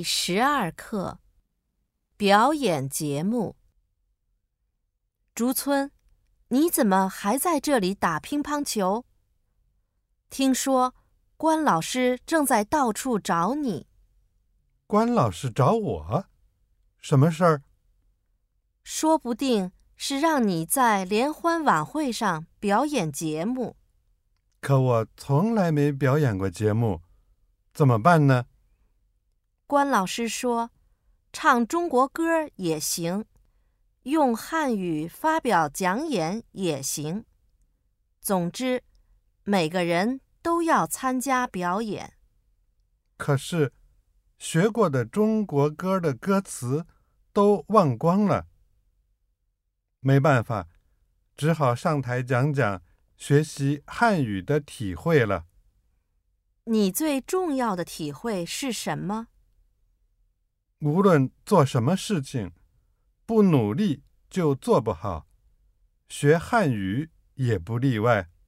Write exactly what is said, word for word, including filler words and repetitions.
第十二课表演节目。竹村，你怎么还在这里打乒乓球？听说关老师正在到处找你。 关老师找我？什么事儿？ 说不定是让你在联欢晚会上表演节目。 可我从来没表演过节目，怎么办呢？ 关老师说，唱中国歌也行，用汉语发表讲演也行。总之，每个人都要参加表演。 可是，学过的中国歌的歌词都忘光了。没办法，只好上台讲讲学习汉语的体会了。 你最重要的体会是什么？ 无论做什么事情，不努力就做不好，学汉语也不例外。